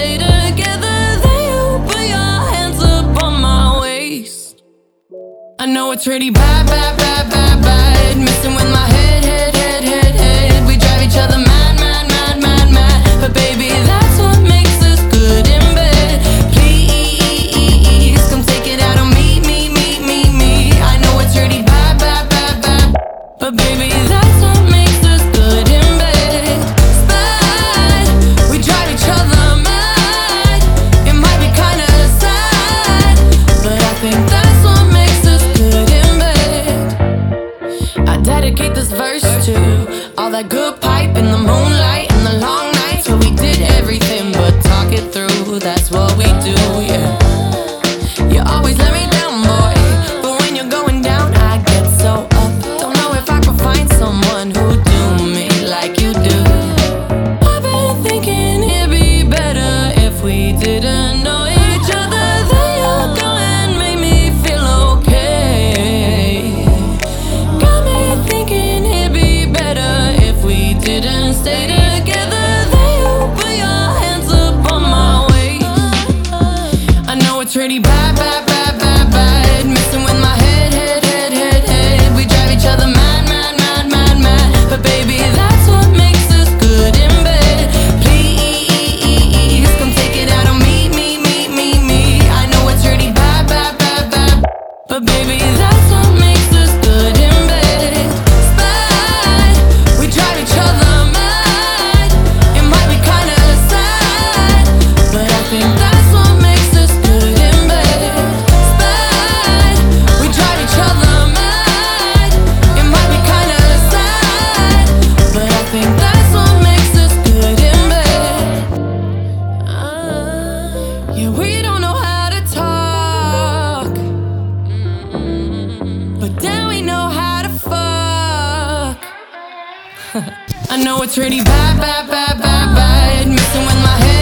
stay together, then you put your hands up on my waist. I know it's really bad, bad, bad, bad, bad, messing with my head, head, head, head, head. We drive each other mad, mad, mad, mad, mad, but baby, that's what makes us good in bed. Please, come take it out on me, me, me, me, me. I know it's really bad, bad, bad, bad, but baby, that's what makes us good in bed. Bad, we drive each other mad. It might be kinda sad, but I think that's what makes us good in bed. I dedicate this verse to all that good pipe in the moonlight and the long nights where we did everything but talk it through. That's what we do, yeah. You always let me down, boy, but when you're going down, I get so up. Don't know if I could find someone who'd do me like you do. I've been thinking it'd be better if we didn't know each other. Then you go and make me feel okay. Got me thinking it'd be better if we didn't stay together. Then you put your hands up on my waist. I know it's really bad, bad, bad, bad, bad, messing with my head, head, head, head, head. We drive each other mad, mad, mad, mad, mad, but baby, that's what makes us good in bed. Please, come take it out on me, me, me, me, me. I know it's really bad, bad, bad, bad, but baby, that's what makes us good in bed. Bad, we drive each other mad. It might be kinda sad, but I think that's what makes us good in bed. Bad, we drive each other mad. It might be kinda sad, but I think that's what makes us good in bed. Yeah, we don't know how to talk, but then we know how to fuck. I know it's really bad, bad, bad, bad, bad, messing with my head.